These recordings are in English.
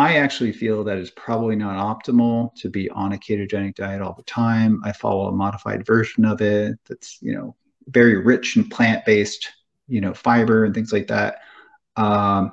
I actually feel that it's probably not optimal to be on a ketogenic diet all the time. I follow a modified version of it that's, very rich in plant-based, fiber and things like that. Um,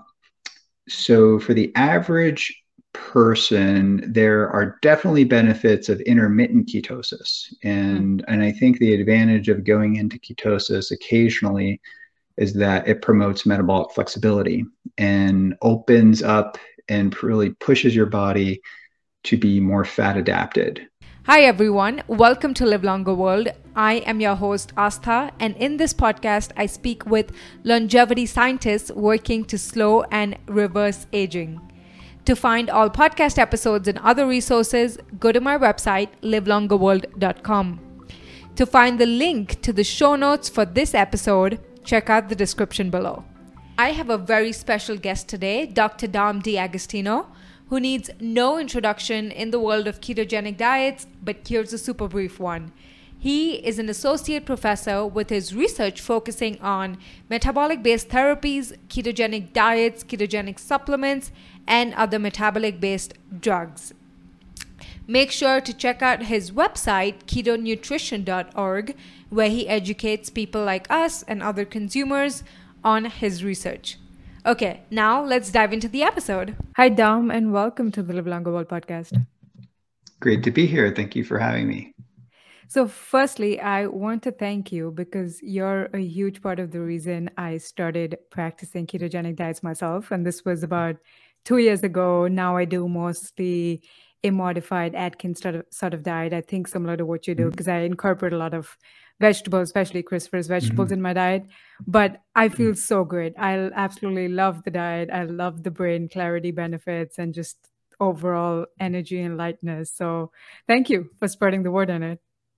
so for the average person, there are definitely benefits of intermittent ketosis. And I think the advantage of going into ketosis occasionally is that it promotes metabolic flexibility and opens up and really pushes your body to be more fat adapted. Hi everyone, welcome to Live Longer World. I am your host Astha, and in this podcast I speak with longevity scientists working to slow and reverse aging. To find all podcast episodes and other resources, go to my website livelongerworld.com. To find the link to the show notes for this episode, check out the description below. I have a very special guest today, Dr. Dom D'Agostino, who needs no introduction in the world of ketogenic diets, but here's a super brief one. He is an associate professor with his research focusing on metabolic-based therapies, ketogenic diets, ketogenic supplements, and other metabolic-based drugs. Make sure to check out his website, ketonutrition.org, where he educates people like us and other consumers on his research. Okay, now let's dive into the episode. Hi, Dom, and welcome to the Live Longer World podcast. Great to be here. Thank you for having me. So firstly, I want to thank you because you're a huge part of the reason I started practicing ketogenic diets myself. And this was about 2 years ago. Now I do mostly a modified Atkins sort of diet. I think similar to what you do because I incorporate a lot of vegetables, especially cruciferous vegetables in my diet. But I feel so good. I absolutely love the diet. I love the brain clarity benefits and just overall energy and lightness. So thank you for spreading the word on it.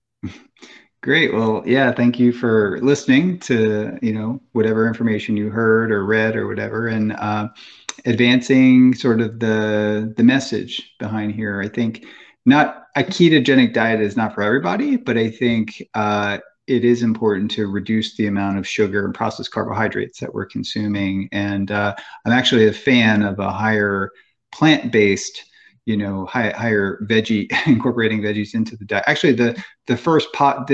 Great. Well, yeah, thank you for listening to, whatever information you heard or read or whatever, and advancing sort of the message behind here. I think not a ketogenic diet is not for everybody, but I think it is important to reduce the amount of sugar and processed carbohydrates that we're consuming. And I'm actually a fan of a higher plant-based, higher veggie, incorporating veggies into the diet. Actually, the first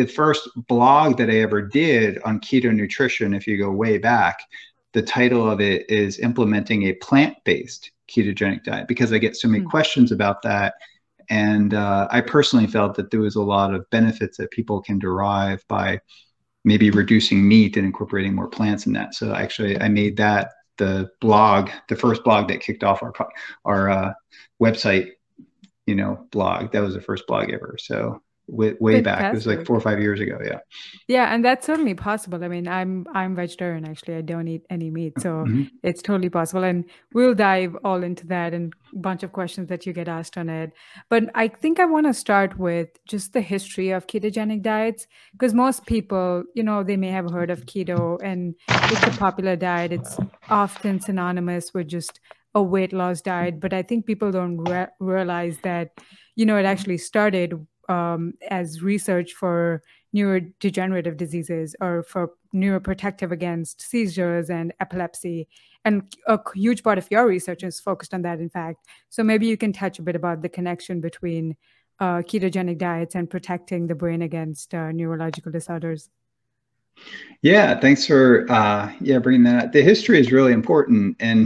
blog that I ever did on keto nutrition, if you go way back, the title of it is Implementing a Plant-Based Ketogenic Diet, because I get so many questions about that. And I personally felt that there was a lot of benefits that people can derive by maybe reducing meat and incorporating more plants in that. So actually, I made that the first blog that kicked off our website, blog. That was the first blog ever. So way back, it was like 4 or 5 years ago. Yeah, and that's certainly possible. I mean, I'm vegetarian actually. I don't eat any meat, so it's totally possible. And we'll dive all into that and a bunch of questions that you get asked on it. But I think I want to start with just the history of ketogenic diets, because most people, they may have heard of keto, and it's a popular diet. It's often synonymous with just a weight loss diet, but I think people don't realize that, it actually started as research for neurodegenerative diseases or for neuroprotective against seizures and epilepsy. And a huge part of your research is focused on that, in fact. So maybe you can touch a bit about the connection between ketogenic diets and protecting the brain against neurological disorders. Yeah, thanks for bringing that up. The history is really important, and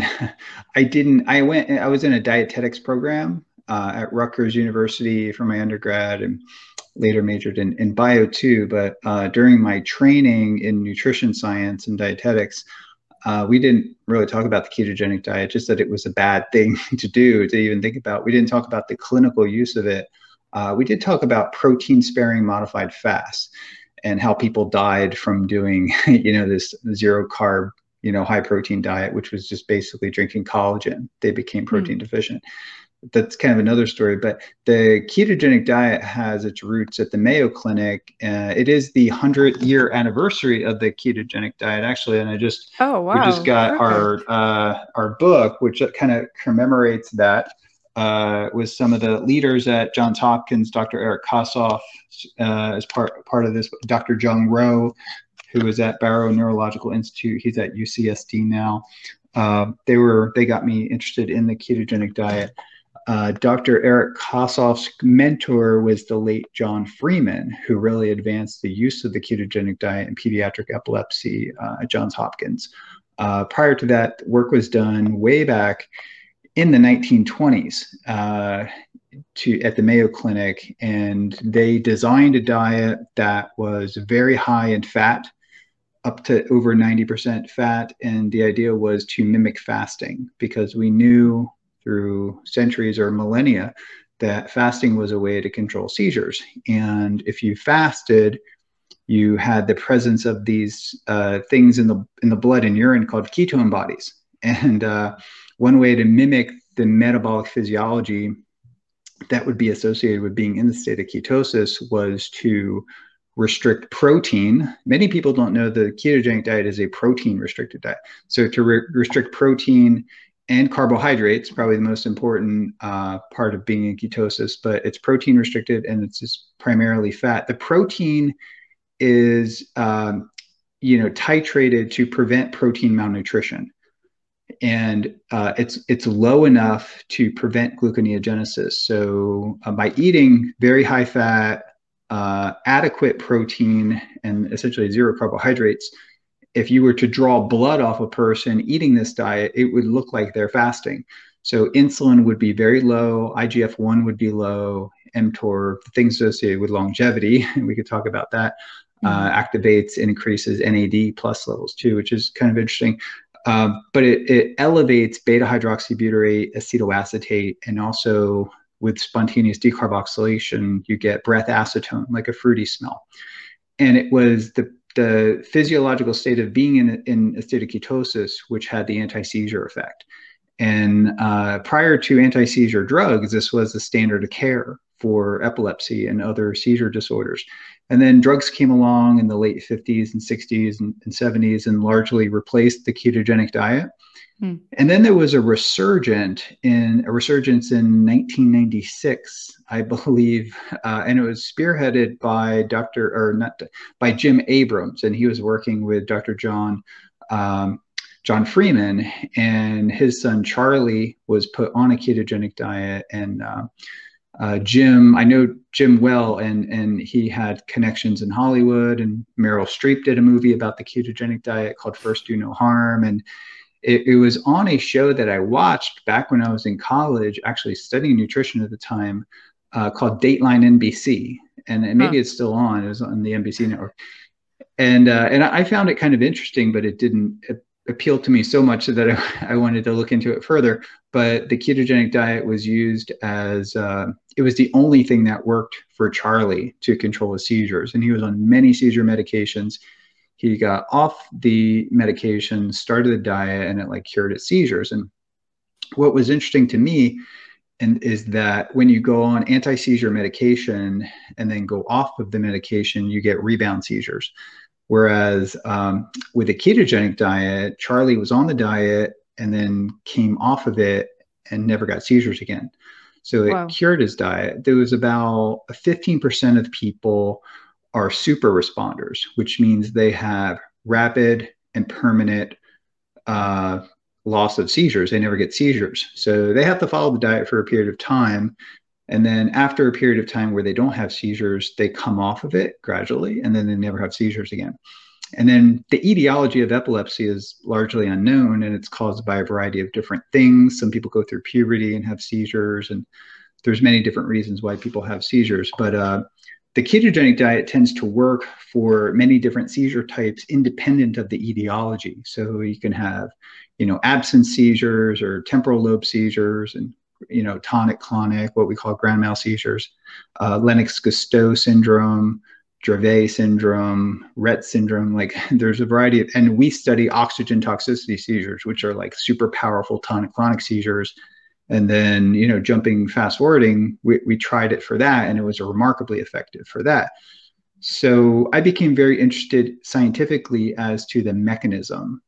I was in a dietetics program at Rutgers University for my undergrad, and later majored in bio too. But during my training in nutrition science and dietetics, we didn't really talk about the ketogenic diet, just that it was a bad thing to do, to even think about. We didn't talk about the clinical use of it. We did talk about protein-sparing modified fasts and how people died from doing, this zero carb, high protein diet, which was just basically drinking collagen. They became protein deficient. That's kind of another story. But the ketogenic diet has its roots at the Mayo Clinic. It is the 100-year anniversary of the ketogenic diet, actually. And we just got our book, which kind of commemorates that. With some of the leaders at Johns Hopkins, Dr. Eric Kossoff, as part of this, Dr. Jung Roh, who was at Barrow Neurological Institute. He's at UCSD now. They got me interested in the ketogenic diet. Dr. Eric Kossoff's mentor was the late John Freeman, who really advanced the use of the ketogenic diet in pediatric epilepsy at Johns Hopkins. Prior to that, work was done way back in the 1920s at the Mayo Clinic, and they designed a diet that was very high in fat, up to over 90% fat. And the idea was to mimic fasting, because we knew through centuries or millennia that fasting was a way to control seizures. And if you fasted, you had the presence of these things in the blood and urine called ketone bodies. And one way to mimic the metabolic physiology that would be associated with being in the state of ketosis was to restrict protein. Many people don't know the ketogenic diet is a protein restricted diet. So to restrict protein and carbohydrates, probably the most important part of being in ketosis, but it's protein restricted and it's just primarily fat. The protein is, titrated to prevent protein malnutrition. And it's low enough to prevent gluconeogenesis. So by eating very high fat, adequate protein, and essentially zero carbohydrates, if you were to draw blood off a person eating this diet, it would look like they're fasting. So insulin would be very low, IGF-1 would be low, mTOR, things associated with longevity, and we could talk about that, activates and increases NAD plus levels too, which is kind of interesting. But it elevates beta hydroxybutyrate, acetoacetate, and also with spontaneous decarboxylation, you get breath acetone, like a fruity smell. And it was the physiological state of being in a state of ketosis, which had the anti-seizure effect. And prior to anti-seizure drugs, this was the standard of care for epilepsy and other seizure disorders. And then drugs came along in the late 50s and 60s and 70s and largely replaced the ketogenic diet. And then there was a resurgence in 1996, I believe, and it was spearheaded by by Jim Abrams, and he was working with Dr. John Freeman, and his son Charlie was put on a ketogenic diet. And Jim, I know Jim well, and he had connections in Hollywood, and Meryl Streep did a movie about the ketogenic diet called First Do No Harm. And it was on a show that I watched back when I was in college, actually studying nutrition at the time, called Dateline NBC. And maybe it's still on. It was on the NBC network. And I found it kind of interesting, but it didn't appeal to me so much that I wanted to look into it further. But the ketogenic diet was used as, it was the only thing that worked for Charlie to control his seizures. And he was on many seizure medications. He got off the medication, started the diet, and it cured his seizures. And what was interesting to me is that when you go on anti-seizure medication and then go off of the medication, you get rebound seizures. Whereas with the ketogenic diet, Charlie was on the diet and then came off of it and never got seizures again. So it cured his diet. There was about 15% of people are super responders, which means they have rapid and permanent loss of seizures. They never get seizures. So they have to follow the diet for a period of time. And then after a period of time where they don't have seizures, they come off of it gradually, and then they never have seizures again. And then the etiology of epilepsy is largely unknown, and it's caused by a variety of different things. Some people go through puberty and have seizures, and there's many different reasons why people have seizures. But the ketogenic diet tends to work for many different seizure types independent of the etiology. So you can have, absence seizures or temporal lobe seizures, and tonic-clonic, what we call grand mal seizures, Lennox-Gastaut syndrome, Dravet syndrome, Rett syndrome. There's a variety of, and we study oxygen toxicity seizures, which are super powerful tonic-clonic seizures. And then, jumping, fast forwarding, we tried it for that, and it was remarkably effective for that. So I became very interested scientifically as to the mechanism,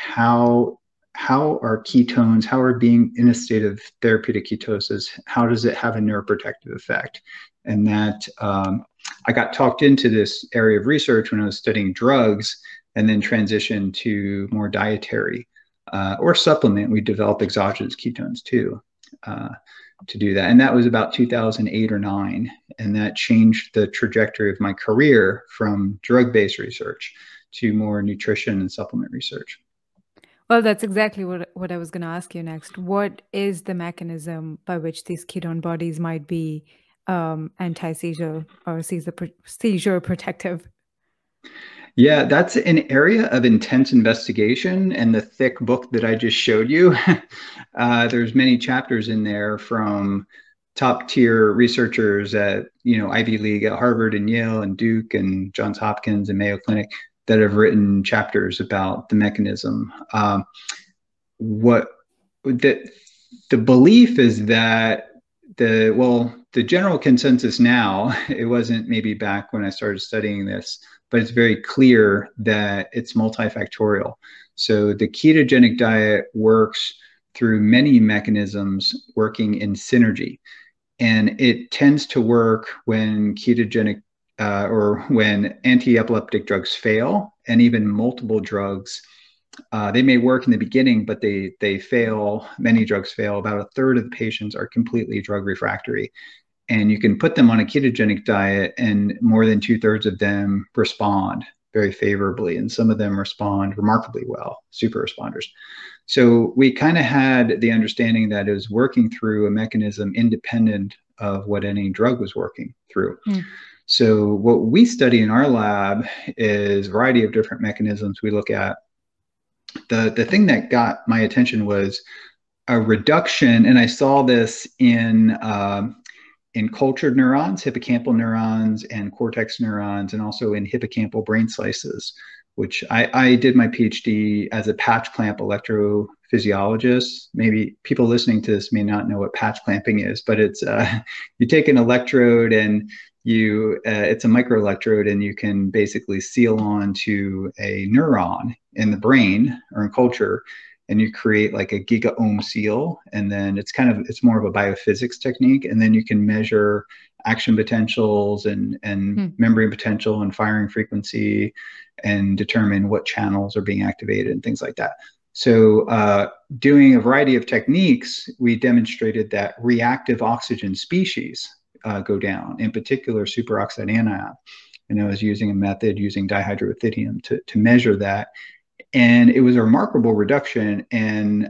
how are ketones, how are being in a state of therapeutic ketosis, how does it have a neuroprotective effect? And that I got talked into this area of research when I was studying drugs, and then transitioned to more dietary or supplement. We develop exogenous ketones too to do that. And that was about 2008 or 9. And that changed the trajectory of my career from drug-based research to more nutrition and supplement research. Well, that's exactly what I was going to ask you next. What is the mechanism by which these ketone bodies might be anti-seizure or seizure protective? Yeah, that's an area of intense investigation. And the thick book that I just showed you, there's many chapters in there from top tier researchers at, Ivy League at Harvard and Yale and Duke and Johns Hopkins and Mayo Clinic that have written chapters about the mechanism. What the belief is that the general consensus now, it wasn't maybe back when I started studying this, but it's very clear that it's multifactorial. So the ketogenic diet works through many mechanisms working in synergy. And it tends to work when ketogenic or when anti-epileptic drugs fail, and even multiple drugs. They may work in the beginning, but they fail. Many drugs fail. About a third of the patients are completely drug refractory. And you can put them on a ketogenic diet, and more than 2/3 of them respond very favorably. And some of them respond remarkably well, super responders. So we kind of had the understanding that it was working through a mechanism independent of what any drug was working through. So what we study in our lab is a variety of different mechanisms we look at. The thing that got my attention was a reduction, and I saw this in cultured neurons, hippocampal neurons and cortex neurons, and also in hippocampal brain slices, which I did my PhD as a patch clamp electrophysiologist. Maybe people listening to this may not know what patch clamping is, but it's you take an electrode and it's a microelectrode, and you can basically seal onto a neuron in the brain or in culture, and you create like a giga-ohm seal. And then it's more of a biophysics technique. And then you can measure action potentials and membrane potential and firing frequency and determine what channels are being activated and things like that. So doing a variety of techniques, we demonstrated that reactive oxygen species go down, in particular superoxide anion. And I was using a method using dihydroethithium to measure that. And it was a remarkable reduction. And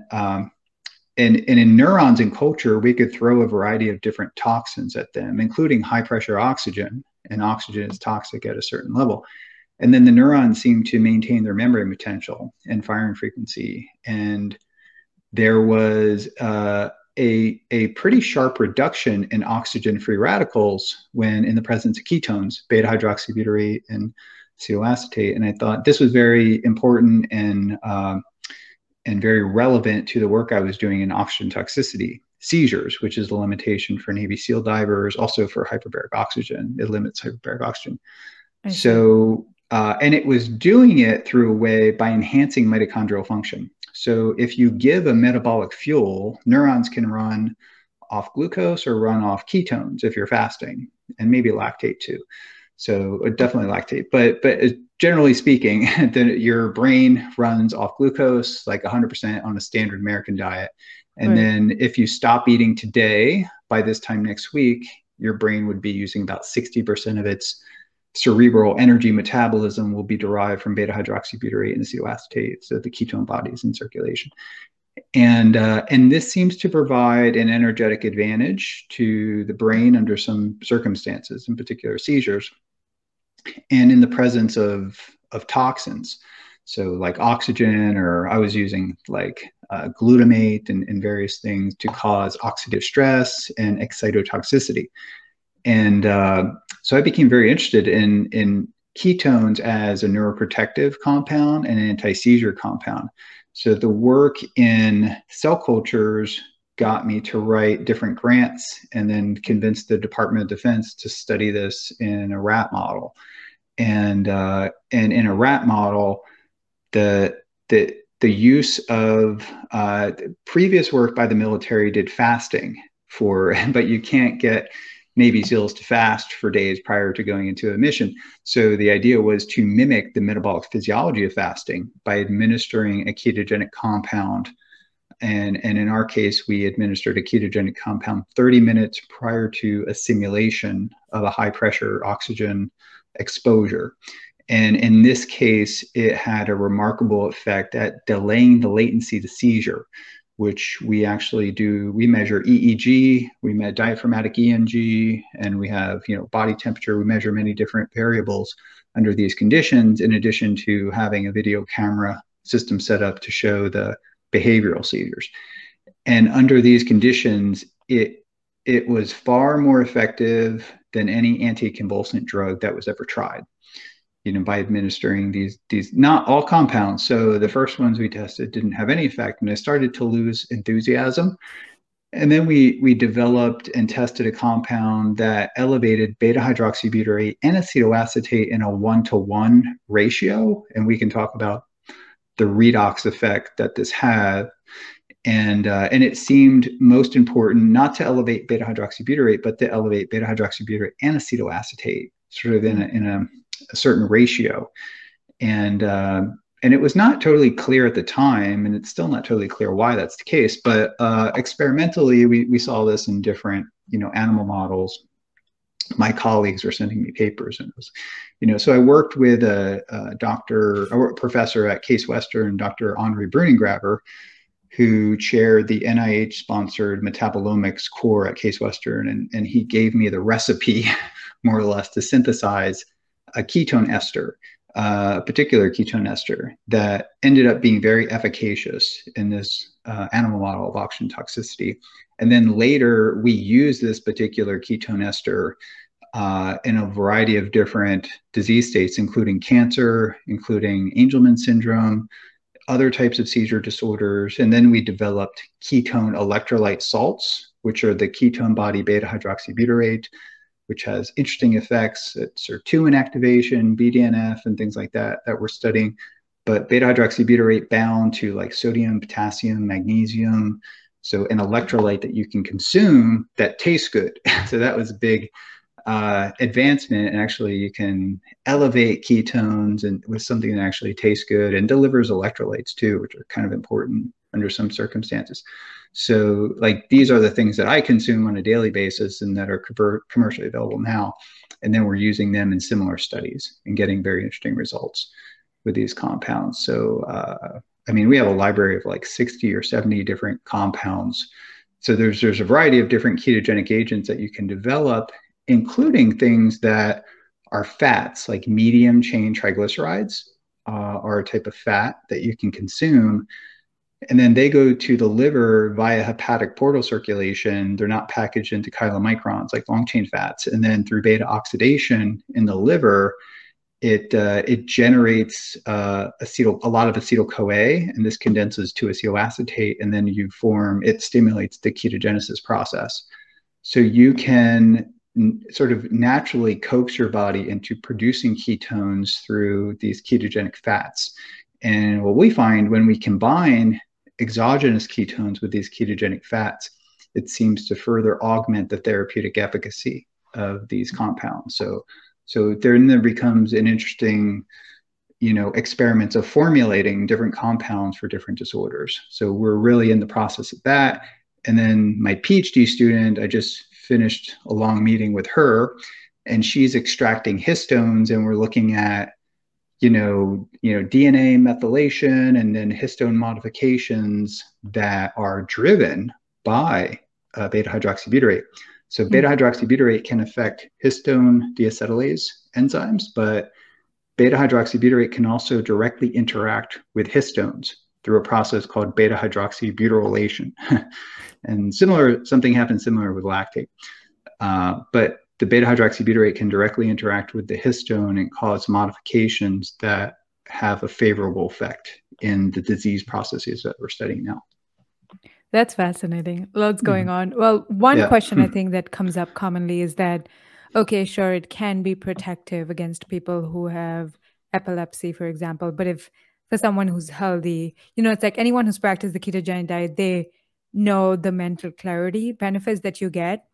in neurons in culture, we could throw a variety of different toxins at them, including high pressure oxygen. And oxygen is toxic at a certain level. And then the neurons seem to maintain their membrane potential and firing frequency. And there was a pretty sharp reduction in oxygen-free radicals when in the presence of ketones, beta hydroxybutyrate and acetoacetate. And I thought this was very important and very relevant to the work I was doing in oxygen toxicity, seizures, which is the limitation for Navy SEAL divers, also for hyperbaric oxygen. It limits hyperbaric oxygen. So, and it was doing it through a way by enhancing mitochondrial function. So if you give a metabolic fuel, neurons can run off glucose or run off ketones if you're fasting, and maybe lactate too. So definitely lactate, but generally speaking, your brain runs off glucose like 100% on a standard American diet. And then if you stop eating today, by this time next week, your brain would be using about 60% of its cerebral energy metabolism will be derived from beta hydroxybutyrate and acetoacetate, so the ketone bodies in circulation. And this seems to provide an energetic advantage to the brain under some circumstances, in particular seizures, and in the presence of toxins. So like oxygen, or I was using like glutamate and various things to cause oxidative stress and excitotoxicity. And so I became very interested in ketones as a neuroprotective compound and an anti-seizure compound. So the work in cell cultures got me to write different grants and then convince the Department of Defense to study this in a rat model. And in a rat model, the use of previous work by the military did fasting but you can't get Navy SEALs to fast for days prior to going into a mission. So the idea was to mimic the metabolic physiology of fasting by administering a ketogenic compound. And in our case, we administered a ketogenic compound 30 minutes prior to a simulation of a high pressure oxygen exposure. And in this case, it had a remarkable effect at delaying the latency to seizure, which we actually do. We measure EEG, we measure diaphragmatic EMG, and we have, body temperature. We measure many different variables under these conditions, in addition to having a video camera system set up to show the behavioral seizures. And under these conditions, it was far more effective than any anticonvulsant drug that was ever tried, by administering these, not all compounds. So the first ones we tested didn't have any effect, and I started to lose enthusiasm. And then we developed and tested a compound that elevated beta hydroxybutyrate and acetoacetate in a 1-to-1 ratio. And we can talk about the redox effect that this had. And it seemed most important not to elevate beta hydroxybutyrate, but to elevate beta hydroxybutyrate and acetoacetate sort of in a certain ratio. And it was not totally clear at the time, and it's still not totally clear why that's the case, but experimentally we saw this in different animal models. My colleagues were sending me papers, and it was, so I worked with a professor at Case Western, Dr. Henri Brunengraber, who chaired the NIH-sponsored metabolomics core at Case Western, and he gave me the recipe, more or less, to synthesize a ketone ester, a particular ketone ester that ended up being very efficacious in this animal model of oxygen toxicity. And then later, we used this particular ketone ester in a variety of different disease states, including cancer, including Angelman syndrome, other types of seizure disorders. And then we developed ketone electrolyte salts, which are the ketone body beta hydroxybutyrate, which has interesting effects at sirtuin activation, BDNF, and things like that we're studying. But beta hydroxybutyrate bound to like sodium, potassium, magnesium. So an electrolyte that you can consume that tastes good. So that was a big advancement. And actually you can elevate ketones and with something that actually tastes good and delivers electrolytes too, which are kind of important under some circumstances. So like these are the things that I consume on a daily basis and that are commercially available now. And then we're using them in similar studies and getting very interesting results with these compounds. So, we have a library of like 60 or 70 different compounds. So there's a variety of different ketogenic agents that you can develop, including things that are fats, like medium chain triglycerides are a type of fat that you can consume. And then they go to the liver via hepatic portal circulation. They're not packaged into chylomicrons like long chain fats. And then through beta oxidation in the liver, it generates a lot of acetyl-CoA, and this condenses to acetoacetate, and then it stimulates the ketogenesis process. So you can sort of naturally coax your body into producing ketones through these ketogenic fats. And what we find when we combine exogenous ketones with these ketogenic fats, it seems to further augment the therapeutic efficacy of these compounds. So there becomes an interesting, experiments of formulating different compounds for different disorders. So we're really in the process of that. And then my PhD student, I just finished a long meeting with her, and she's extracting histones, and we're looking at DNA methylation and then histone modifications that are driven by beta hydroxybutyrate. So beta hydroxybutyrate can affect histone deacetylase enzymes, but beta hydroxybutyrate can also directly interact with histones through a process called beta hydroxybutyrylation. And something happens similar with lactate. But the beta hydroxybutyrate can directly interact with the histone and cause modifications that have a favorable effect in the disease processes that we're studying now. That's fascinating. Lots going on. Well, one question I think that comes up commonly is that, okay, sure, it can be protective against people who have epilepsy, for example. But if for someone who's healthy, it's like anyone who's practiced the ketogenic diet, they know the mental clarity benefits that you get.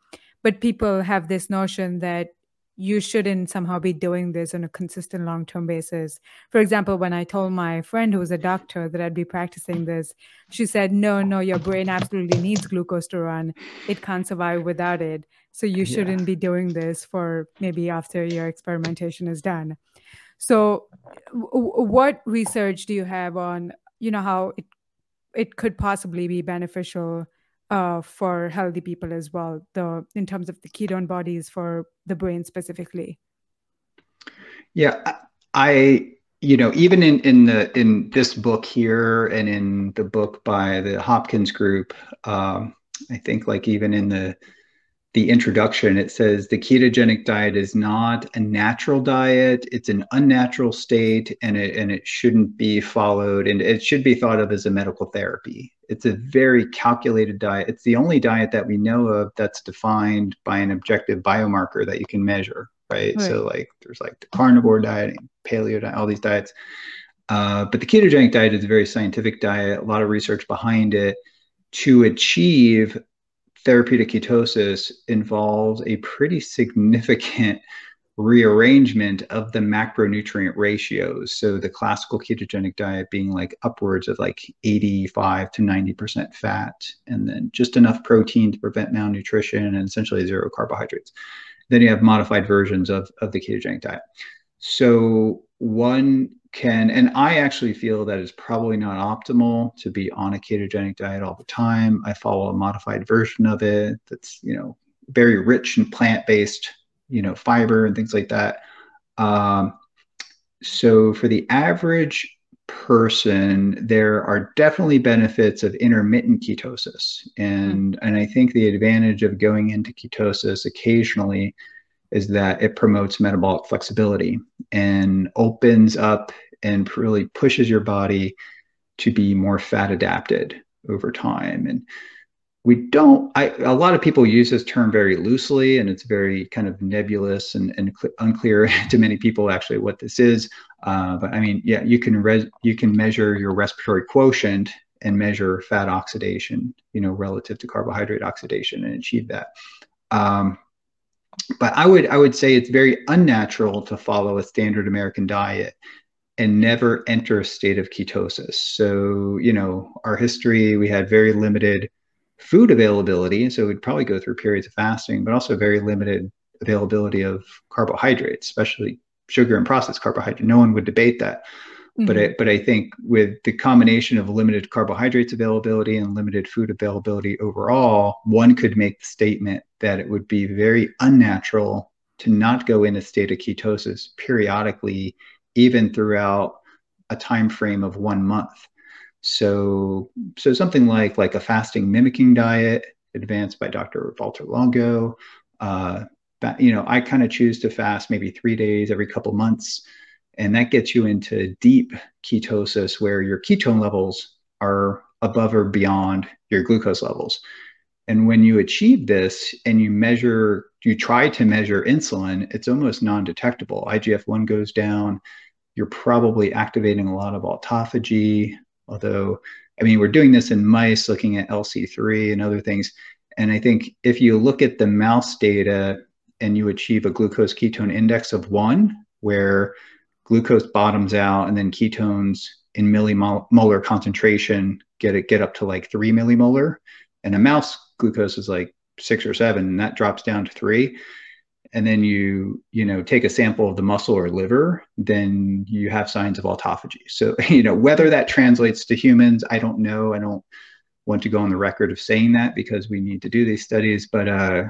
But people have this notion that you shouldn't somehow be doing this on a consistent long-term basis. For example, when I told my friend who was a doctor that I'd be practicing this, she said, no, your brain absolutely needs glucose to run. It can't survive without it. So you shouldn't be doing this for maybe after your experimentation is done. So what research do you have on, how it could possibly be beneficial for healthy people as well, in terms of the ketone bodies for the brain specifically? Yeah, even in this book here and in the book by the Hopkins group, I think like even in the introduction, it says the ketogenic diet is not a natural diet. It's an unnatural state, and it shouldn't be followed, and it should be thought of as a medical therapy. It's a very calculated diet. It's the only diet that we know of that's defined by an objective biomarker that you can measure, right? So like there's like the carnivore diet and paleo diet, all these diets. But the ketogenic diet is a very scientific diet, a lot of research behind it. To achieve therapeutic ketosis involves a pretty significant rearrangement of the macronutrient ratios. So the classical ketogenic diet being like upwards of like 85 to 90% fat, and then just enough protein to prevent malnutrition and essentially zero carbohydrates. Then you have modified versions of the ketogenic diet. So one can, and I actually feel that it's probably not optimal to be on a ketogenic diet all the time. I follow a modified version of it that's, very rich in plant-based, fiber and things like that. So for the average person, there are definitely benefits of intermittent ketosis. And I think the advantage of going into ketosis occasionally is that it promotes metabolic flexibility and opens up and really pushes your body to be more fat adapted over time. And a lot of people use this term very loosely, and it's very kind of nebulous and unclear to many people actually what this is. But I mean, yeah, you can measure your respiratory quotient and measure fat oxidation, relative to carbohydrate oxidation, and achieve that. But I would say it's very unnatural to follow a standard American diet and never enter a state of ketosis. So, our history, we had very limited food availability. So we'd probably go through periods of fasting, but also very limited availability of carbohydrates, especially sugar and processed carbohydrate. No one would debate that. Mm-hmm. But I think with the combination of limited carbohydrates availability and limited food availability overall, one could make the statement that it would be very unnatural to not go in a state of ketosis periodically, even throughout a time frame of 1 month. So something like a fasting mimicking diet advanced by Dr. Walter Longo. I kind of choose to fast maybe 3 days every couple months. And that gets you into deep ketosis where your ketone levels are above or beyond your glucose levels. And when you achieve this and you try to measure insulin, it's almost non-detectable. IGF-1 goes down. You're probably activating a lot of autophagy. Although, I mean, we're doing this in mice, looking at LC3 and other things. And I think if you look at the mouse data and you achieve a glucose ketone index of 1, where glucose bottoms out and then ketones in millimolar concentration get up to like 3 millimolar, and a mouse glucose is like 6 or 7, and that drops down to 3. And then you take a sample of the muscle or liver, then you have signs of autophagy. So, whether that translates to humans, I don't know. I don't want to go on the record of saying that because we need to do these studies, but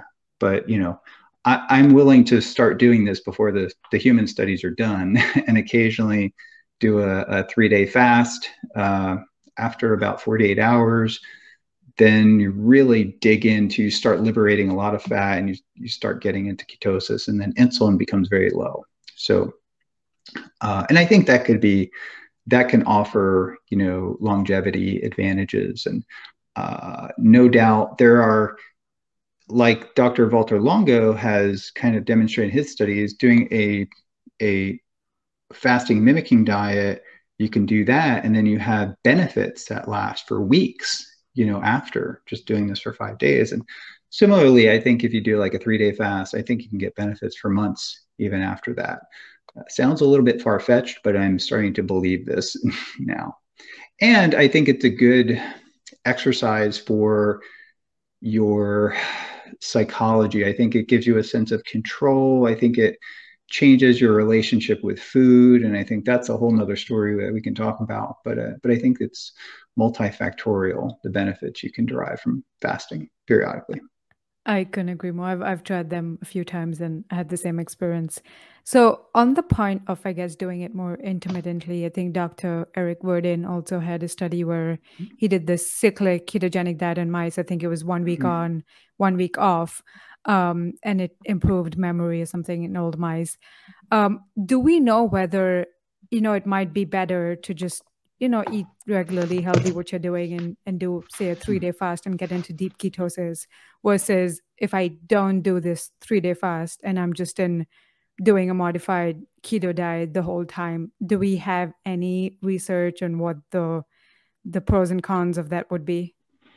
I'm willing to start doing this before the human studies are done, and occasionally do a 3-day fast after about 48 hours. Then you really dig into, start liberating a lot of fat, and you start getting into ketosis, and then insulin becomes very low. So, and I think that can offer, longevity advantages. And no doubt there are, like Dr. Walter Longo has kind of demonstrated in his studies, doing a fasting mimicking diet, you can do that. And then you have benefits that last for weeks, after just doing this for 5 days. And Similarly, I think if you do like a 3-day fast, I think you can get benefits for months even after that. Sounds a little bit far-fetched, but I'm starting to believe this now. And I think it's a good exercise for your psychology. I think it gives you a sense of control. I think it changes your relationship with food, and I think that's a whole nother story that we can talk about. But I think it's multifactorial, the benefits you can derive from fasting periodically. I couldn't agree more. I've tried them a few times and had the same experience. So on the point of, I guess, doing it more intermittently, I think Dr. Eric Verdin also had a study where he did this cyclic ketogenic diet in mice. I think it was 1 week on, 1 week off, and it improved memory or something in old mice. Do we know whether, it might be better to just, eat regularly healthy, what you're doing, and do, say, a 3-day fast and get into deep ketosis versus if I don't do this 3-day fast and I'm just doing a modified keto diet the whole time? Do we have any research on what the pros and cons of that would be?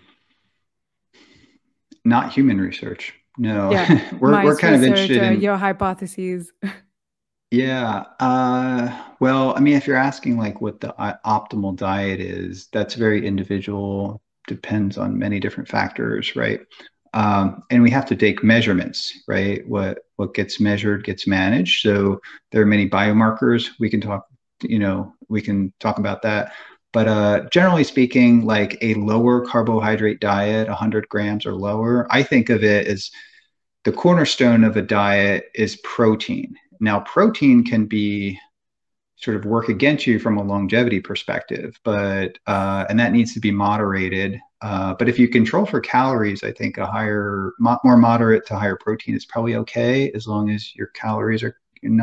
Not human research. No, Yeah, we're mice kind of research, interested in. your hypotheses. Yeah. Well, I mean, if you're asking like what the optimal diet is, that's very individual, depends on many different factors, right? And we have to take measurements, right? What gets measured gets managed. So there are many biomarkers. We can talk about that. But generally speaking, like a lower carbohydrate diet, 100 grams or lower, I think of it as the cornerstone of a diet is protein. Now, protein can be sort of work against you from a longevity perspective, but and that needs to be moderated. But if you control for calories, I think a more moderate to higher protein is probably okay, as long as your calories are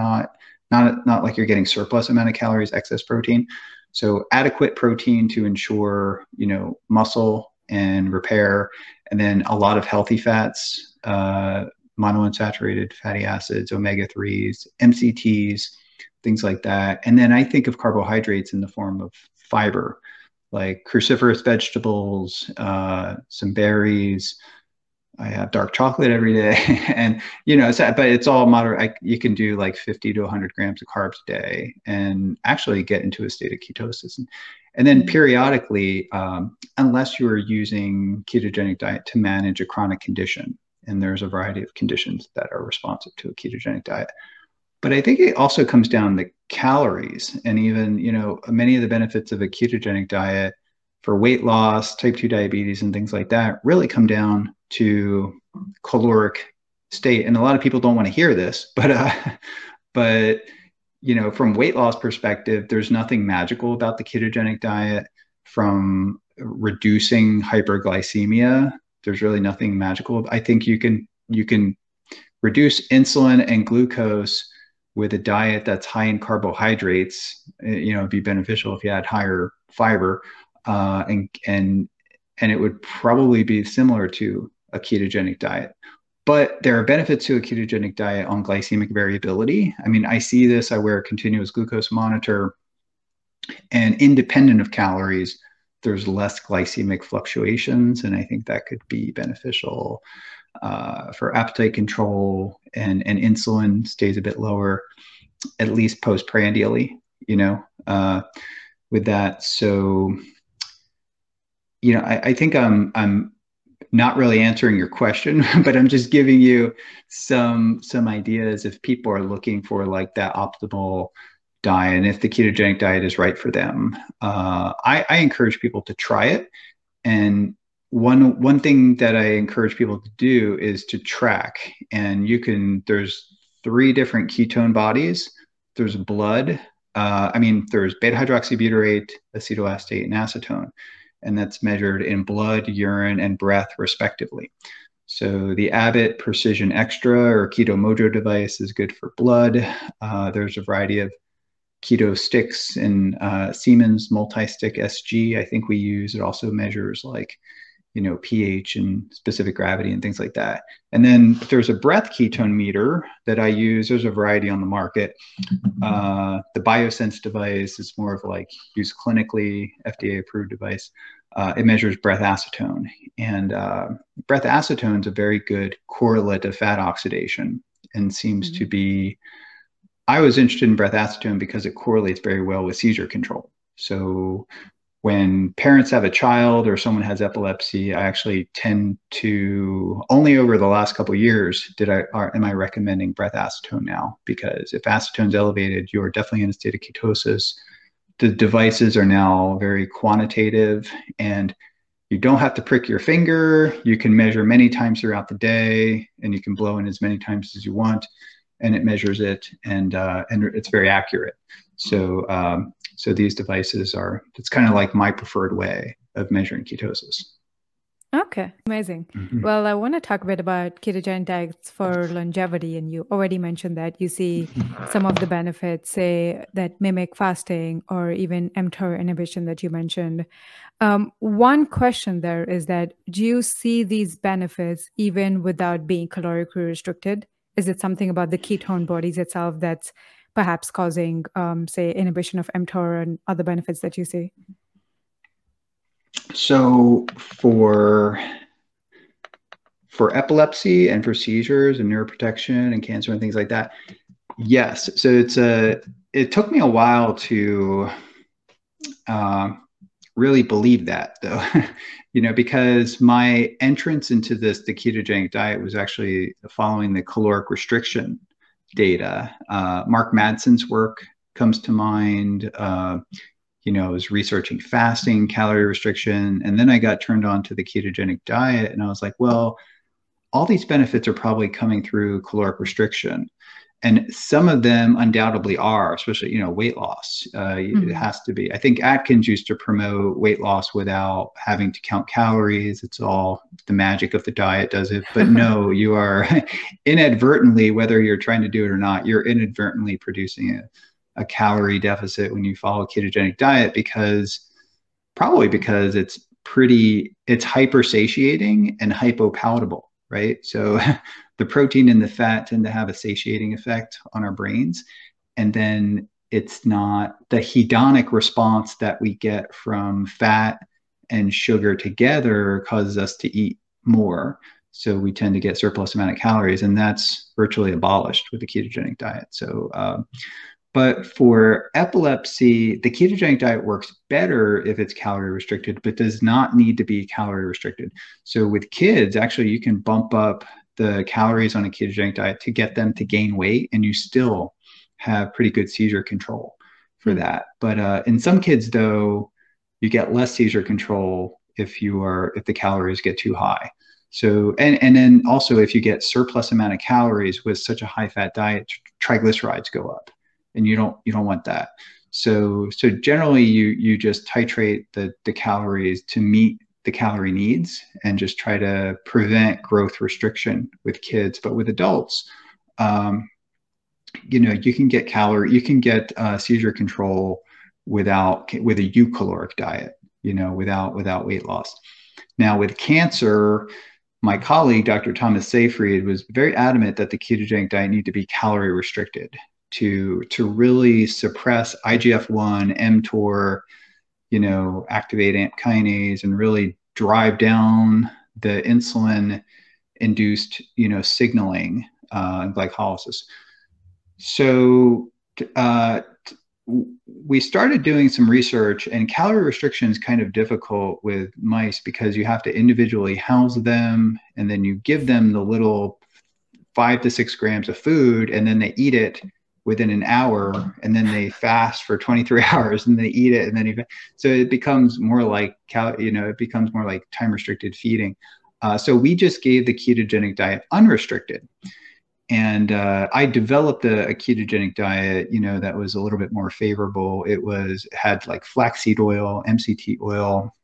not like you're getting surplus amount of calories, excess protein. So adequate protein to ensure muscle and repair, and then a lot of healthy fats, monounsaturated fatty acids, omega-3s, MCTs, things like that. And then I think of carbohydrates in the form of fiber, like cruciferous vegetables, some berries. I have dark chocolate every day, and but it's all moderate. You can do like 50 to 100 grams of carbs a day, and actually get into a state of ketosis. And then periodically, unless you are using ketogenic diet to manage a chronic condition, and there's a variety of conditions that are responsive to a ketogenic diet. But I think it also comes down to calories, and even, many of the benefits of a ketogenic diet for weight loss, type 2 diabetes, and things like that really come down to caloric state. And a lot of people don't want to hear this, but from weight loss perspective, there's nothing magical about the ketogenic diet. From reducing hyperglycemia, there's really nothing magical. I think you can reduce insulin and glucose with a diet that's high in carbohydrates. It'd be beneficial if you had higher fiber, and it would probably be similar to a ketogenic diet. But there are benefits to a ketogenic diet on glycemic variability. I mean, I see this. I wear a continuous glucose monitor, and independent of calories, there's less glycemic fluctuations, and I think that could be beneficial for appetite control, and insulin stays a bit lower, at least postprandially, with that. So, I think I'm not really answering your question, but I'm just giving you some ideas if people are looking for like that optimal diet, and if the ketogenic diet is right for them. I encourage people to try it. And one thing that I encourage people to do is to track. And there's 3 different ketone bodies. There's blood. There's beta hydroxybutyrate, acetoacetate, and acetone. And that's measured in blood, urine, and breath, respectively. So the Abbott Precision Extra or Keto Mojo device is good for blood. There's a variety of keto sticks and Siemens multi-stick SG, I think we use. It also measures like, pH and specific gravity and things like that. And then if there's a breath ketone meter that I use, there's a variety on the market. The BioSense device is more of like used clinically, FDA approved device. it measures breath acetone. And breath acetone is a very good correlate of fat oxidation and seems to be, I was interested in breath acetone because it correlates very well with seizure control. So when parents have a child or someone has epilepsy, I actually tend to, only over the last couple of years am I recommending breath acetone now, because if acetone's elevated, you're definitely in a state of ketosis. The devices are now very quantitative, and you don't have to prick your finger. You can measure many times throughout the day, and you can blow in as many times as you want, and it measures it, and it's very accurate. So these devices it's kind of like my preferred way of measuring ketosis. Okay, amazing. Well, I want to talk a bit about ketogenic diets for longevity. And you already mentioned that you see some of the benefits, say, that mimic fasting or even mTOR inhibition that you mentioned. One question there is that, do you see these benefits even without being calorically restricted? Is it something about the ketone bodies itself that's perhaps causing, say, inhibition of mTOR and other benefits that you see? So for epilepsy and for seizures and neuroprotection and cancer and things like that, yes. So it took me a while to really believe that, though, because my entrance into the ketogenic diet was actually following the caloric restriction data. Mark Madson's work comes to mind. I was researching fasting, calorie restriction, and then I got turned on to the ketogenic diet, and I was like, well, all these benefits are probably coming through caloric restriction. And some of them undoubtedly are, especially, weight loss. It has to be. I think Atkins used to promote weight loss without having to count calories. It's all the magic of the diet does it. But no, you are inadvertently, whether you're trying to do it or not, you're inadvertently producing a calorie deficit when you follow a ketogenic diet, because it's hyper satiating and hypopalatable, right? So the protein and the fat tend to have a satiating effect on our brains. And then it's not the hedonic response that we get from fat and sugar together causes us to eat more. So we tend to get surplus amount of calories, and that's virtually abolished with the ketogenic diet. So, but for epilepsy, the ketogenic diet works better if it's calorie restricted, but does not need to be calorie restricted. So with kids, actually, you can bump up the calories on a ketogenic diet to get them to gain weight, and you still have pretty good seizure control for that. But in some kids, though, you get less seizure control if the calories get too high. So, and then also if you get surplus amount of calories with such a high fat diet, triglycerides go up. And you don't want that. So generally you just titrate the calories to meet the calorie needs and just try to prevent growth restriction with kids. But with adults, you can get seizure control with a eucaloric diet, without weight loss. Now with cancer, my colleague, Dr. Thomas Seyfried, was very adamant that the ketogenic diet need to be calorie restricted to really suppress IGF-1, mTOR, activate AMP kinase, and really drive down the insulin-induced, signaling and glycolysis. So we started doing some research, and calorie restriction is kind of difficult with mice because you have to individually house them, and then you give them the little 5 to 6 grams of food, and then they eat it within an hour, and then they fast for 23 hours, and they eat it, and then so it becomes more like time restricted feeding. So we just gave the ketogenic diet unrestricted, and I developed a ketogenic diet, that was a little bit more favorable. It had like flaxseed oil, MCT oil,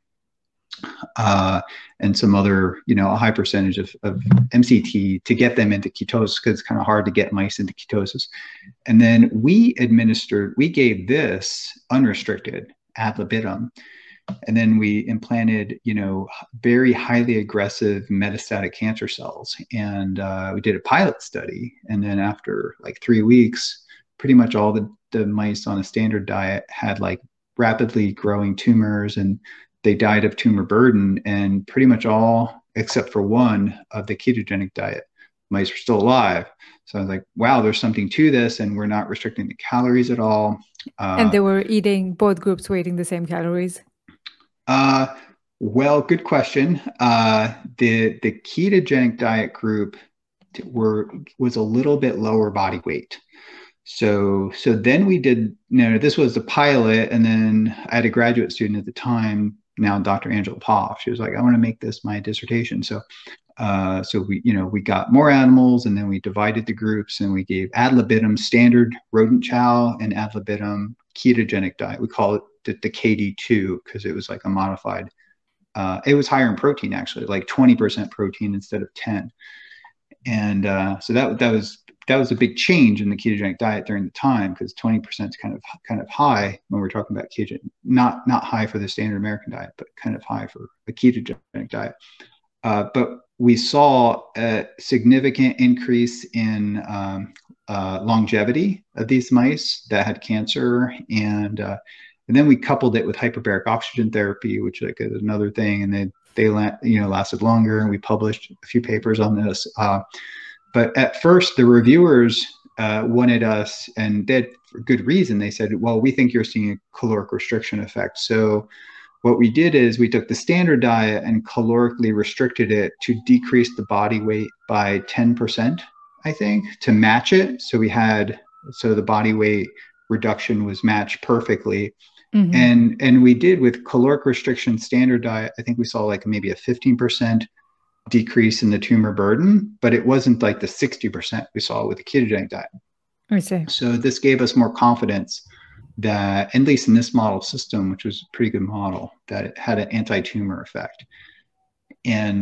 and some other, a high percentage of MCT to get them into ketosis, because it's kind of hard to get mice into ketosis. And then we gave this unrestricted ad libitum. And then we implanted, very highly aggressive metastatic cancer cells. And we did a pilot study. And then after like 3 weeks, pretty much all the mice on a standard diet had like rapidly growing tumors, and they died of tumor burden, and pretty much all except for one of the ketogenic diet mice were still alive. So I was like, wow, there's something to this, and we're not restricting the calories at all. And they were eating, both groups were eating the same calories? Well, good question. The ketogenic diet group was a little bit lower body weight. So then we did, this was the pilot, and then I had a graduate student at the time, now Dr. Angela Poff. She was like, I want to make this my dissertation. So we got more animals, and then we divided the groups, and we gave ad libitum standard rodent chow and ad libitum ketogenic diet. We call it the KD2 because it was like a modified. It was higher in protein, actually, like 20% protein instead of 10. And so that was a big change in the ketogenic diet during the time, because 20% is kind of high when we're talking about ketogenic, not high for the standard American diet, but kind of high for a ketogenic diet. But we saw a significant increase in longevity of these mice that had cancer, and then we coupled it with hyperbaric oxygen therapy, which is another thing, and they lasted longer, and we published a few papers on this. But at first, the reviewers wanted us, and they had for good reason. They said, well, we think you're seeing a caloric restriction effect. So what we did is we took the standard diet and calorically restricted it to decrease the body weight by 10%, I think, to match it. So the body weight reduction was matched perfectly. Mm-hmm. And we did with caloric restriction standard diet, I think we saw like maybe a 15% decrease in the tumor burden, but it wasn't like the 60% we saw with the ketogenic diet. I see. So this gave us more confidence that, at least in this model system, which was a pretty good model, that it had an anti-tumor effect. And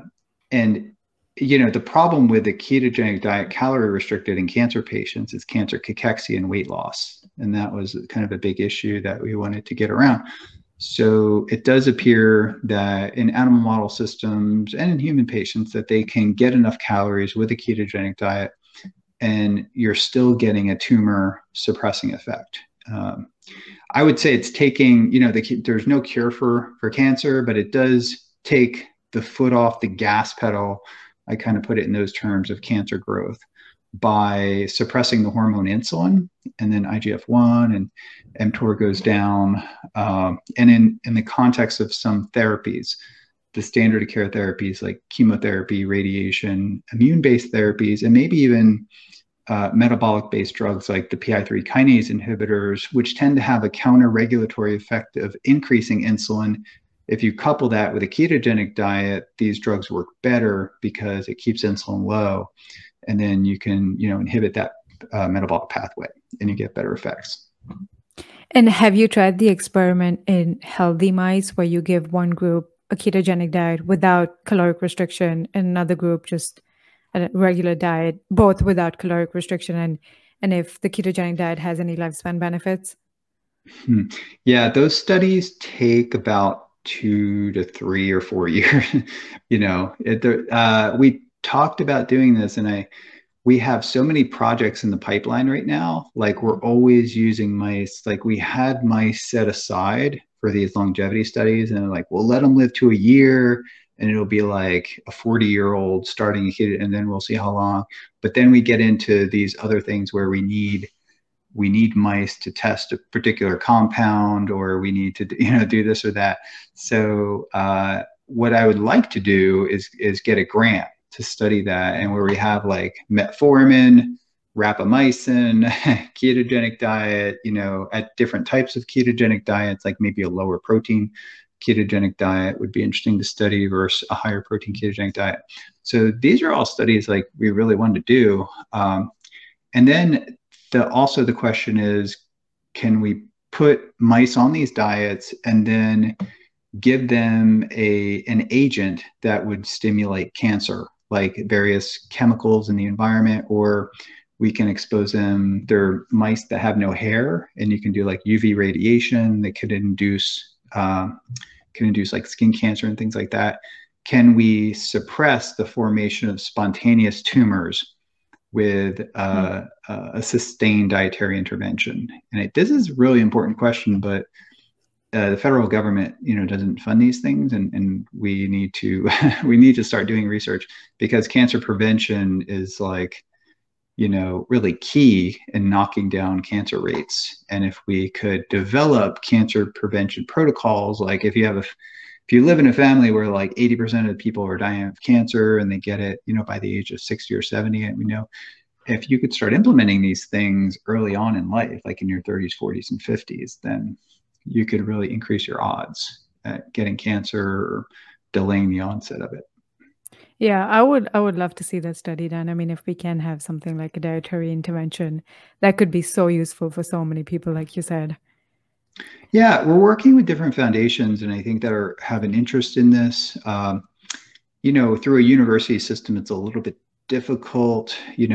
the problem with the ketogenic diet, calorie restricted in cancer patients, is cancer cachexia and weight loss. And that was kind of a big issue that we wanted to get around. So it does appear that in animal model systems and in human patients that they can get enough calories with a ketogenic diet, and you're still getting a tumor suppressing effect. I would say it's taking, there's no cure for cancer, but it does take the foot off the gas pedal. I kind of put it in those terms of cancer growth by suppressing the hormone insulin, and then IGF-1 and mTOR goes down. And in the context of some therapies, the standard of care therapies like chemotherapy, radiation, immune-based therapies, and maybe even metabolic-based drugs like the PI3 kinase inhibitors, which tend to have a counter-regulatory effect of increasing insulin. If you couple that with a ketogenic diet, these drugs work better because it keeps insulin low. And then you can, inhibit that metabolic pathway, and you get better effects. And have you tried the experiment in healthy mice where you give one group a ketogenic diet without caloric restriction and another group just a regular diet, both without caloric restriction, and if the ketogenic diet has any lifespan benefits? Yeah, those studies take about 2 to 3 or 4 years. We talked about doing this, and we have so many projects in the pipeline right now. Like, we're always using mice. Like, we had mice set aside for these longevity studies, and like, we'll let them live to a year, and it'll be like a 40-year-old starting a kid, and then we'll see how long. But then we get into these other things where we need mice to test a particular compound, or we need to do this or that. So what I would like to do is get a grant to study that, and where we have like metformin, rapamycin, ketogenic diet, at different types of ketogenic diets, like maybe a lower protein ketogenic diet would be interesting to study versus a higher protein ketogenic diet. So these are all studies like we really wanted to do. And then also the question is, can we put mice on these diets and then give them an agent that would stimulate cancer, like various chemicals in the environment, or we can expose them. There are mice that have no hair, and you can do like UV radiation that could induce like skin cancer and things like that. Can we suppress the formation of spontaneous tumors with a sustained dietary intervention? And this is a really important question, but the federal government, doesn't fund these things, and we need to we need to start doing research, because cancer prevention is like, really key in knocking down cancer rates. And if we could develop cancer prevention protocols, like if you live in a family where like 80% of the people are dying of cancer and they get it, by the age of 60 or 70, and we know if you could start implementing these things early on in life, like in your 30s, 40s, and 50s, then you could really increase your odds at getting cancer or delaying the onset of it. Yeah, I would love to see that study done. I mean, if we can have something like a dietary intervention, that could be so useful for so many people, like you said. Yeah, we're working with different foundations, and I think that have an interest in this. Through a university system, it's a little bit difficult.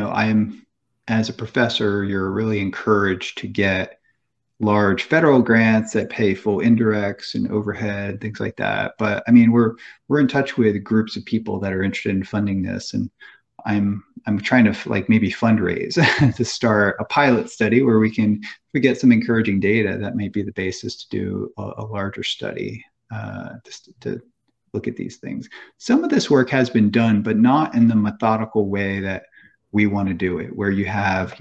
As a professor, you're really encouraged to get large federal grants that pay full indirects and overhead, things like that. But I mean, we're in touch with groups of people that are interested in funding this, and I'm trying to like maybe fundraise to start a pilot study where if we get some encouraging data, that might be the basis to do a larger study to look at these things. Some of this work has been done, but not in the methodical way that we want to do it, where you have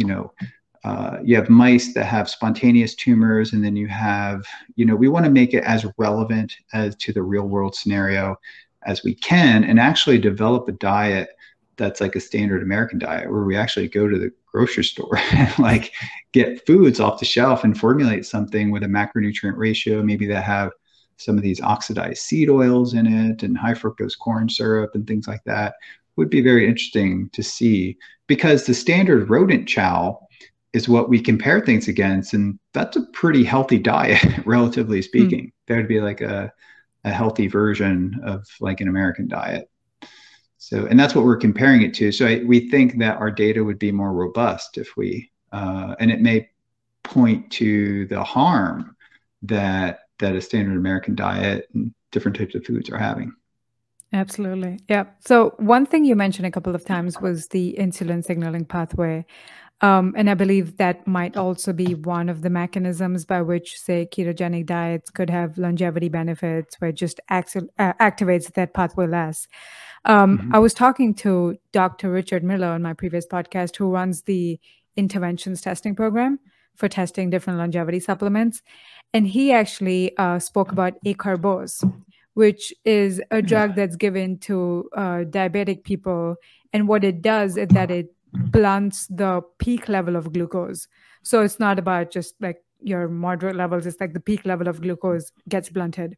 mice that have spontaneous tumors, and then we want to make it as relevant as to the real world scenario as we can, and actually develop a diet that's like a standard American diet, where we actually go to the grocery store and like get foods off the shelf and formulate something with a macronutrient ratio, maybe that have some of these oxidized seed oils in it and high fructose corn syrup and things like that. Would be very interesting to see, because the standard rodent chow is what we compare things against, and that's a pretty healthy diet, relatively speaking. That would be like a healthy version of like an American diet. So, and that's what we're comparing it to. So we think that our data would be more robust if and it may point to the harm that a standard American diet and different types of foods are having. Absolutely. Yeah. So one thing you mentioned a couple of times was the insulin signaling pathway. And I believe that might also be one of the mechanisms by which, say, ketogenic diets could have longevity benefits, where it just activates that pathway less. I was talking to Dr. Richard Miller on my previous podcast, who runs the interventions testing program for testing different longevity supplements. And he actually spoke about acarbose, which is a drug that's given to diabetic people. And what it does is that it blunts the peak level of glucose. So it's not about just like your moderate levels, it's like the peak level of glucose gets blunted.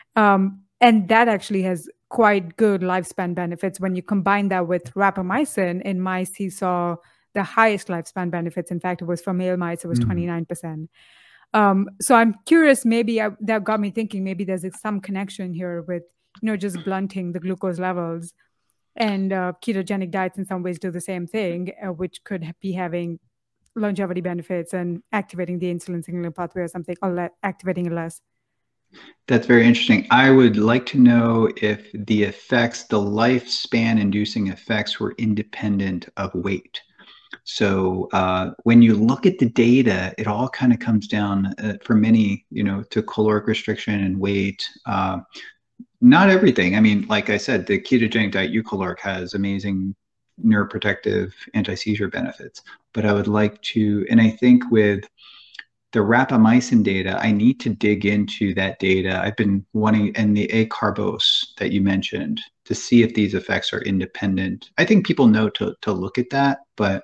And that actually has quite good lifespan benefits. When you combine that with rapamycin, in mice, he saw the highest lifespan benefits. In fact, it was for male mice, it was 29%. So I'm curious, maybe that got me thinking, maybe there's some connection here with, just blunting the glucose levels. And ketogenic diets in some ways do the same thing, which could be having longevity benefits and activating the insulin signaling pathway or something, or activating it less. That's very interesting. I would like to know if the lifespan inducing effects were independent of weight. So when you look at the data, it all kind of comes down for many, to caloric restriction and weight. Not everything. I mean, like I said, the ketogenic diet Eucalorc has amazing neuroprotective anti-seizure benefits. But I would like to, and I think with the rapamycin data, I need to dig into that data. I've been wanting, and the acarbose that you mentioned, to see if these effects are independent. I think people know to look at that, but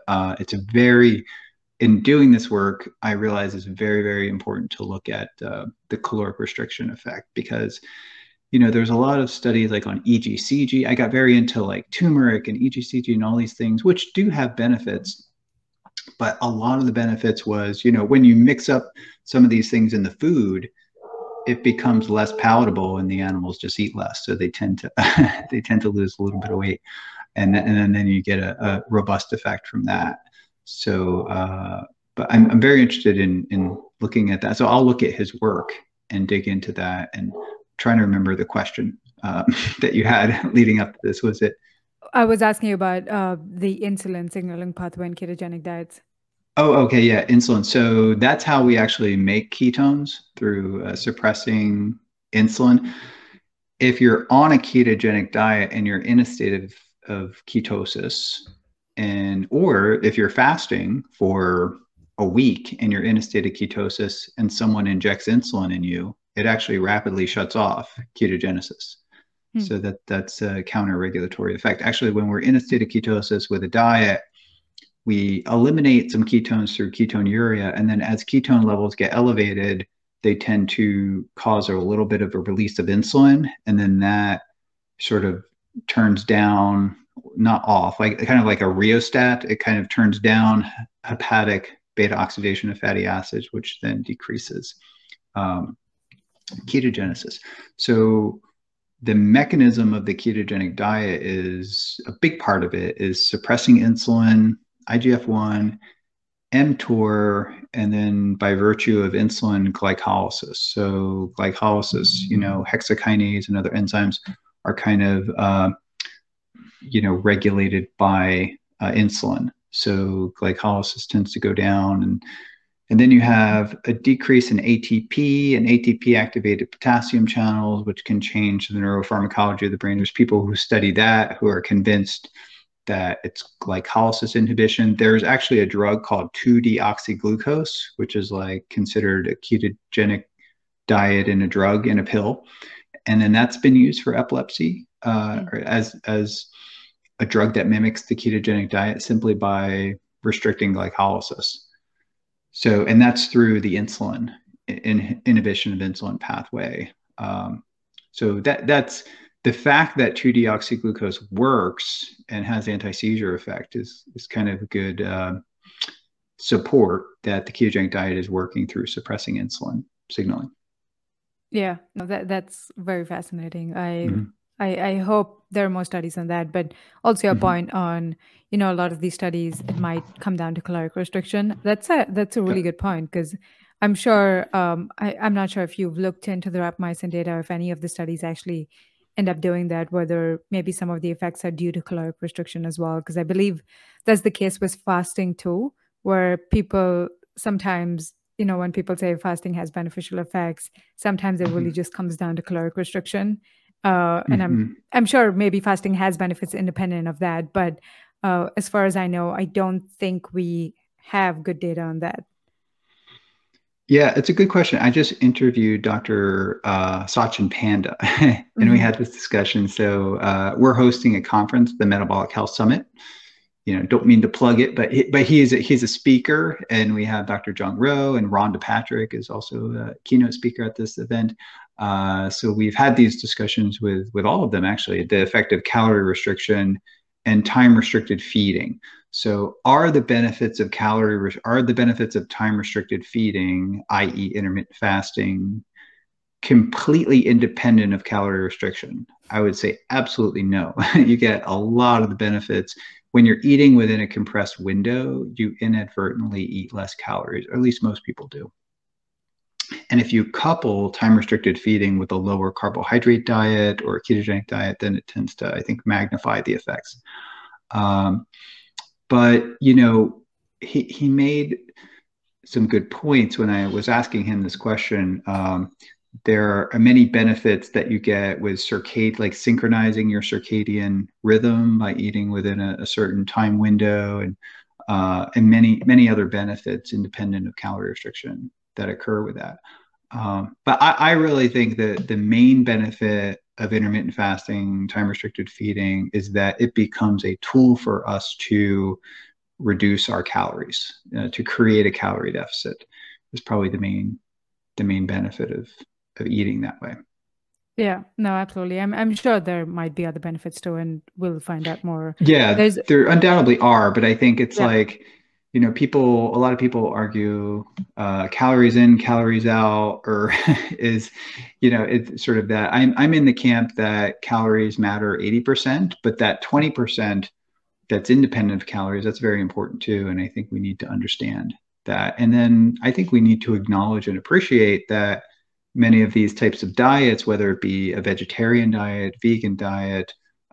in doing this work, I realize it's very, very important to look at the caloric restriction effect, because there's a lot of studies like on EGCG. I got very into like turmeric and EGCG and all these things, which do have benefits. But a lot of the benefits was, when you mix up some of these things in the food, it becomes less palatable and the animals just eat less. So they tend to lose a little bit of weight. And then you get a robust effect from that. So, but I'm very interested in looking at that. So I'll look at his work and dig into that, and trying to remember the question that you had leading up to this. Was it? I was asking about the insulin signaling pathway in ketogenic diets. Oh, okay, yeah, insulin. So that's how we actually make ketones through suppressing insulin. If you're on a ketogenic diet and you're in a state of ketosis, and or if you're fasting for a week and you're in a state of ketosis and someone injects insulin in you, it actually rapidly shuts off ketogenesis. Hmm. So that's a counter-regulatory effect. Actually, when we're in a state of ketosis with a diet, we eliminate some ketones through ketonuria, and then as ketone levels get elevated, they tend to cause a little bit of a release of insulin, and then that sort of turns down, not off, like kind of like a rheostat. It kind of turns down hepatic beta oxidation of fatty acids, which then decreases um, ketogenesis. So the mechanism of the ketogenic diet is a big part of it is suppressing insulin, IGF-1, mTOR, and then by virtue of insulin, glycolysis. So glycolysis, hexokinase and other enzymes are kind of, regulated by insulin. So glycolysis tends to go down, and then you have a decrease in ATP and ATP activated potassium channels, which can change the neuropharmacology of the brain. There's people who study that who are convinced that it's glycolysis inhibition. There's actually a drug called 2-deoxyglucose, which is like considered a ketogenic diet in a drug in a pill. And then that's been used for epilepsy as a drug that mimics the ketogenic diet simply by restricting glycolysis. So, and that's through the insulin inhibition of insulin pathway. So that's the fact that 2-deoxyglucose works and has anti-seizure effect is kind of good support that the ketogenic diet is working through suppressing insulin signaling. Yeah, no, that's very fascinating. Mhm. I hope there are more studies on that, but also your Mhm. point on, a lot of these studies, it might come down to caloric restriction. That's a really good point because I'm sure I'm not sure if you've looked into the rapamycin data or if any of the studies actually end up doing that, whether maybe some of the effects are due to caloric restriction as well. Because I believe that's the case with fasting too, where people sometimes, when people say fasting has beneficial effects, sometimes it really just comes down to caloric restriction. And Mhm. I'm sure maybe fasting has benefits independent of that, but as far as I know, I don't think we have good data on that. Yeah, it's a good question. I just interviewed Dr. Sachin Panda, and we Hmm. had this discussion. So we're hosting a conference, the Metabolic Health Summit. Don't mean to plug it, but he's a speaker, and we have Dr. Jung Rowe and Rhonda Patrick is also a keynote speaker at this event. So we've had these discussions with all of them actually, the effect of calorie restriction and time restricted feeding. So are the benefits of time restricted feeding, i.e., intermittent fasting, completely independent of calorie restriction? I would say absolutely no. You get a lot of the benefits. When you're eating within a compressed window, you inadvertently eat less calories, or at least most people do. And if you couple time restricted feeding with a lower carbohydrate diet or a ketogenic diet, then it tends to, I think, magnify the effects. Um, but, he made some good points when I was asking him this question. There are many benefits that you get with like synchronizing your circadian rhythm by eating within a certain time window, and many other benefits independent of calorie restriction that occur with that. But I really think that the main benefit of intermittent fasting, time restricted feeding, is that it becomes a tool for us to reduce our calories, to create a calorie deficit. Is probably the main benefit of eating that way. Yeah, no, absolutely. I'm sure there might be other benefits too, and we'll find out more. Yeah, There's there undoubtedly are, but I think it's Yeah. like, a lot of people argue calories in, calories out, or is, it's sort of that. I'm in the camp that calories matter 80%, but that 20% that's independent of calories, that's very important too. And I think we need to understand that. And then I think we need to acknowledge and appreciate that many of these types of diets, whether it be a vegetarian diet, vegan diet,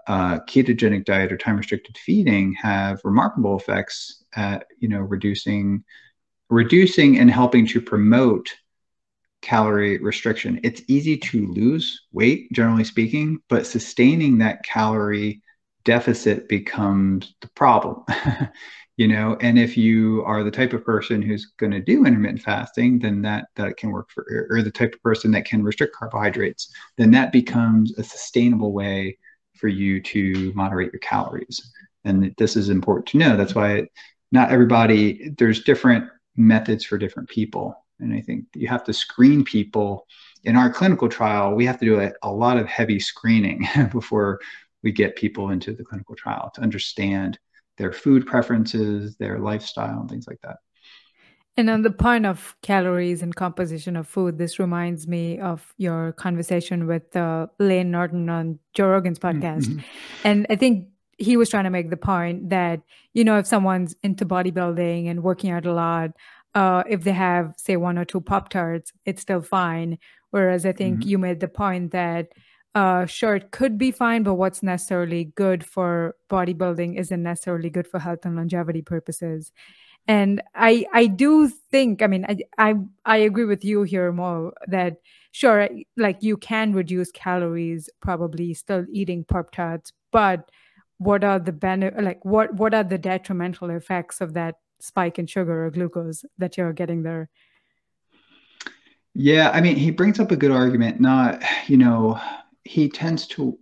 ketogenic diet or time restricted feeding have remarkable effects at, reducing and helping to promote calorie restriction. It's easy to lose weight, generally speaking, but sustaining that calorie deficit becomes the problem. And if you are the type of person who's going to do intermittent fasting, then that can work for, or the type of person that can restrict carbohydrates, then that becomes a sustainable way for you to moderate your calories. And this is important to know. That's why not everybody, there's different methods for different people. And I think you have to screen people. In our clinical trial, we have to do a lot of heavy screening before we get people into the clinical trial to understand their food preferences, their lifestyle, and things like that. And on the point of calories and composition of food, this reminds me of your conversation with Layne Norton on Joe Rogan's podcast. Mm-hmm. And I think he was trying to make the point that, if someone's into bodybuilding and working out a lot, if they have, say, 1 or 2 Pop-Tarts, it's still fine. Whereas I think you made the point that, sure, it could be fine, but what's necessarily good for bodybuilding isn't necessarily good for health and longevity purposes. And I do think, I agree with you here more that, sure, like you can reduce calories, probably still eating Pop-Tarts, but what are the what are the detrimental effects of that spike in sugar or glucose that you're getting there? Yeah, he brings up a good argument. He tends to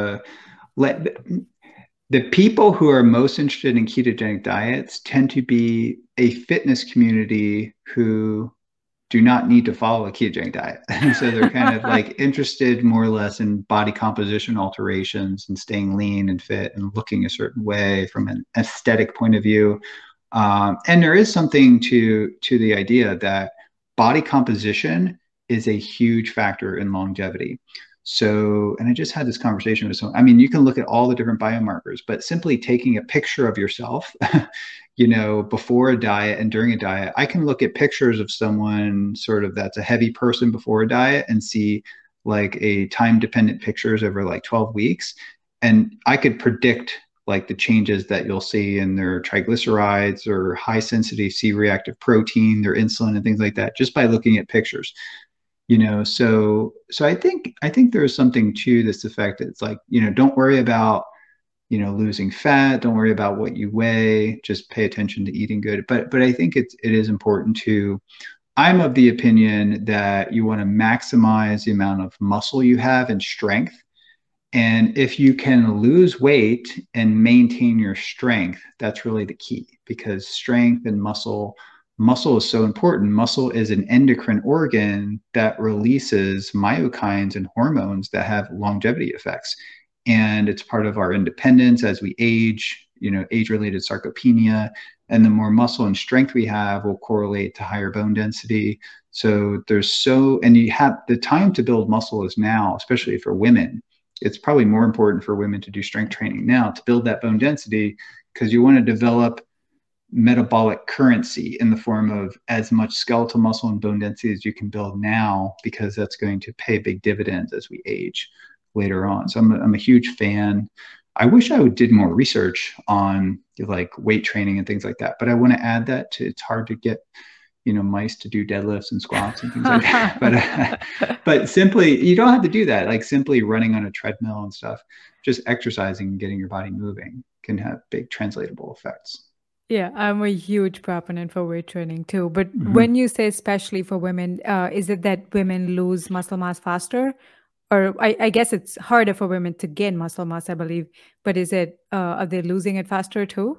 let the people who are most interested in ketogenic diets tend to be a fitness community who do not need to follow a ketogenic diet. So they're kind of like interested more or less in body composition alterations and staying lean and fit and looking a certain way from an aesthetic point of view. And there is something to the idea that body composition is a huge factor in longevity. So, and I just had this conversation with someone. You can look at all the different biomarkers, but simply taking a picture of yourself, before a diet and during a diet, I can look at pictures of someone sort of that's a heavy person before a diet and see like a time-dependent pictures over like 12 weeks. And I could predict like the changes that you'll see in their triglycerides or high sensitivity C-reactive protein, their insulin and things like that, just by looking at pictures. So I think there's something to this effect. It's like, don't worry about, losing fat. Don't worry about what you weigh. Just pay attention to eating good. But I think it is important I'm of the opinion that you want to maximize the amount of muscle you have and strength. And if you can lose weight and maintain your strength, that's really the key, because strength and muscle is so important. Muscle is an endocrine organ that releases myokines and hormones that have longevity effects. And it's part of our independence as we age, age-related sarcopenia. And the more muscle and strength we have will correlate to higher bone density. So and you have the time to build muscle is now, especially for women. It's probably more important for women to do strength training now to build that bone density, because you want to develop metabolic currency in the form of as much skeletal muscle and bone density as you can build now, because that's going to pay big dividends as we age later on. So I'm a huge fan. I wish I did more research on like weight training and things like that, but I want to add that to, it's hard to get, mice to do deadlifts and squats and things like that. But simply, you don't have to do that. Like simply running on a treadmill and stuff, just exercising and getting your body moving can have big translatable effects. Yeah, I'm a huge proponent for weight training too. But when you say especially for women, is it that women lose muscle mass faster? Or I guess it's harder for women to gain muscle mass, I believe. But is it, are they losing it faster too?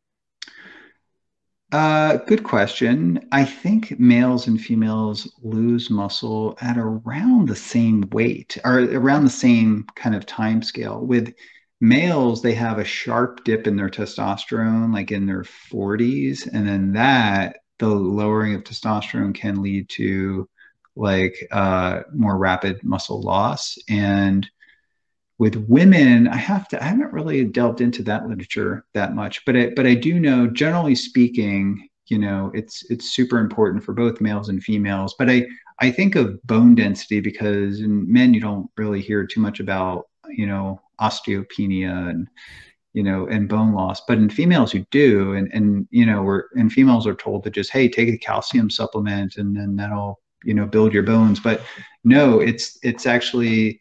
Good question. I think males and females lose muscle at around the same weight or around the same kind of time scale. With males, they have a sharp dip in their testosterone, like in their 40s. And then the lowering of testosterone can lead to like more rapid muscle loss. And with women, I haven't really delved into that literature that much, but I do know, generally speaking, it's super important for both males and females. But I think of bone density because in men, you don't really hear too much about, osteopenia and, and bone loss. But in females who do, and females are told to just, hey, take a calcium supplement and then that'll, build your bones. But no, it's actually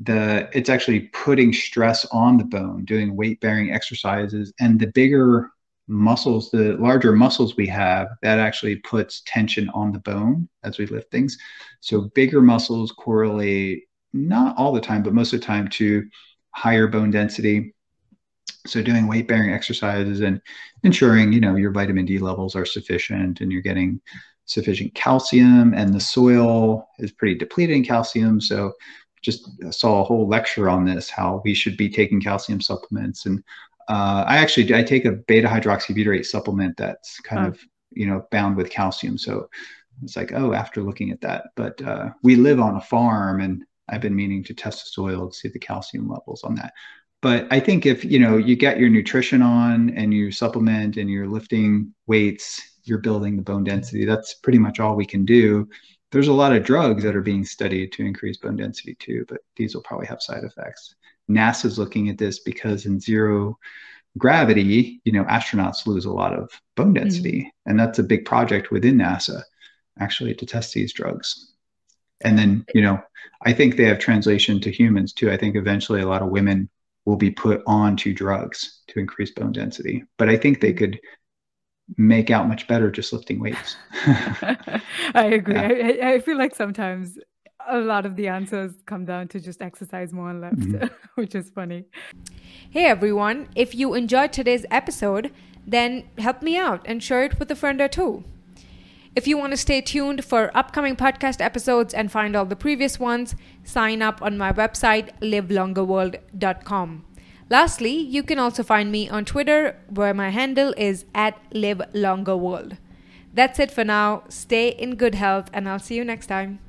putting stress on the bone, doing weight bearing exercises, and the bigger muscles, the larger muscles we have, that actually puts tension on the bone as we lift things. So bigger muscles correlate, not all the time, but most of the time, to higher bone density. So doing weight bearing exercises and ensuring, your vitamin D levels are sufficient and you're getting sufficient calcium, and the soil is pretty depleted in calcium. So just saw a whole lecture on this, how we should be taking calcium supplements. And I take a beta hydroxybutyrate supplement that's kind of, bound with calcium. So it's like, after looking at that, but we live on a farm and I've been meaning to test the soil to see the calcium levels on that. But I think if, you get your nutrition on and you supplement and you're lifting weights, you're building the bone density, that's pretty much all we can do. There's a lot of drugs that are being studied to increase bone density too, but these will probably have side effects. NASA's looking at this because in zero gravity, astronauts lose a lot of bone density. And that's a big project within NASA, actually, to test these drugs. And then, I think they have translation to humans too. I think eventually a lot of women will be put onto drugs to increase bone density, but I think they could make out much better just lifting weights. I agree. Yeah. I feel like sometimes a lot of the answers come down to just exercise more and lift, which is funny. Hey everyone, if you enjoyed today's episode, then help me out and share it with a friend or two. If you want to stay tuned for upcoming podcast episodes and find all the previous ones, sign up on my website, livelongerworld.com. Lastly, you can also find me on Twitter, where my handle is @livelongerworld. That's it for now. Stay in good health, and I'll see you next time.